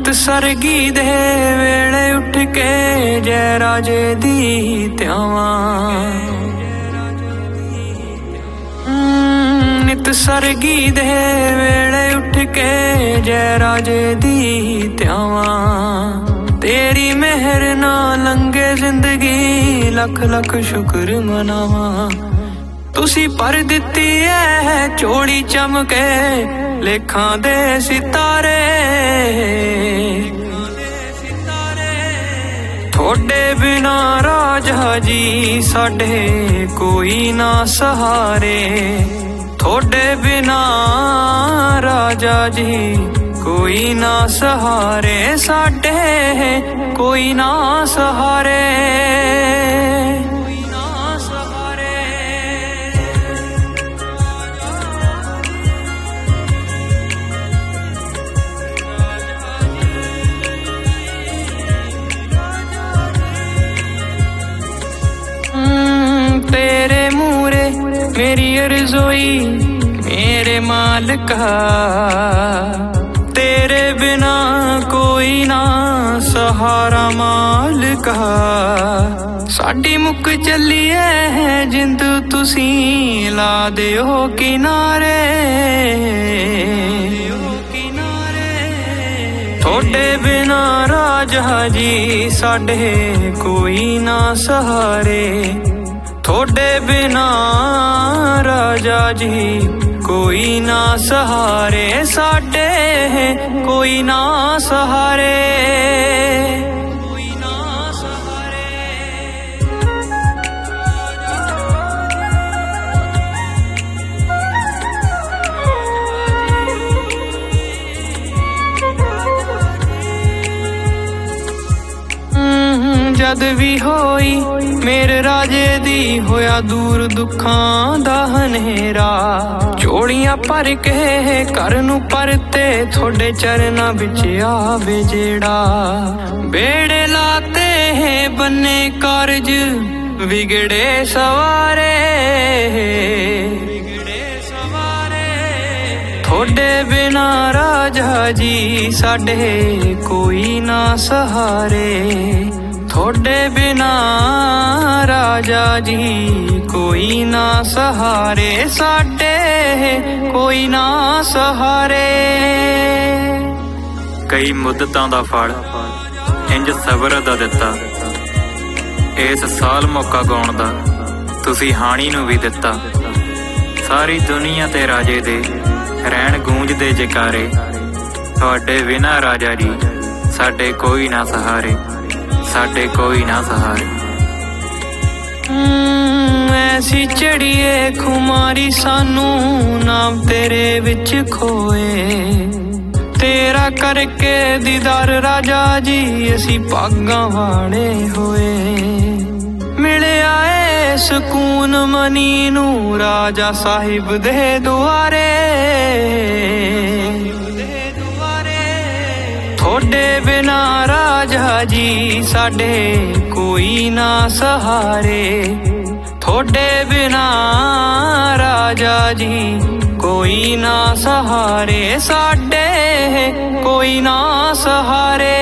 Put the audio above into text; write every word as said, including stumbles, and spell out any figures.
ਨਿਤ ਸਰਗੀ ਦੇ ਵੇਲੇ ਉੱਠ ਕੇ ਜੈ ਰਾਜੇ ਦੀ ਧਿਆਵਾਂ। ਨਿਤ ਸਰਗੀ ਦੇ ਵੇਲੇ ਉੱਠ ਕੇ ਜੈ ਰਾਜੇ ਦੀ ਧਿਆਵਾਂ। ਤੇਰੀ ਮਿਹਰ ਨਾਲ ਲੰਘੇ ਜ਼ਿੰਦਗੀ ਲੱਖ ਲੱਖ ਸ਼ੁਕਰ ਮਨਾਵਾਂ। ਤੁਸੀਂ ਭਰ ਦਿੱਤੀ ਐ ਝੋਲੀ ਚਮਕੇ ਲੇਖਾਂ ਦੇ ਸਿਤਾਰੇ। ਤੁਹਾਡੇ ਬਿਨਾ ਰਾਜਾ ਜੀ ਸਾਡੇ ਕੋਈ ਨਾ ਸਹਾਰੇ। ਤੁਹਾਡੇ ਬਿਨਾ ਰਾਜਾ ਜੀ ਕੋਈ ਨਾ ਸਹਾਰੇ। ਸਾਡੇ ਕੋਈ ਨਾ ਸਹਾਰੇ। तेरे मूरे मेरी रज़ोई मेरे मालिका। तेरे बिना कोई ना सहारा मालिका। साडी मुक चली है जिंद तुसी ला दिओ किनारे। थोड़े बिना राजा जी साडे कोई ना सहारे। थोड़े बिना राजा जी कोई ना सहारे। साडे कोई ना सहारे। जद भी होई मेरे राजे दी होया दूर दुखां दा हनेरा। झोलियां भर के घर नू परते थोड़े चरना बिच आवे जेड़ा। बेड़े लाते हैं बन्ने कारज बिगड़े सवारे। थोड़े बिना राजा जी साडे कोई ना सहारे। थोड़े बिना राजा जी कोई ना सहारे। साडे कोई ना सहारे। कई मुद्दतां दा फल इंज सबर दा दिता। इस साल मौका गाउण दा तुसी हाणी नूं भी दिता। सारी दुनिया ते राजे दे रहण गूंजदे जकारे। तुहाडे बिना राजा जी साडे कोई ना सहारे। साडे कोई ना सहारे। ऐसी चढ़िए खुमारी सानू नाम तेरे विच खोए। तेरा करके दीदार राजा जी असी भागां वाले होए। मिले आए सुकून मनी नू राजा साहिब दे दुआरे। थोड़े बिना राजा जी साडे कोई ना सहारे। थोड़े बिना राजा जी कोई ना सहारे। साडे कोई ना सहारे।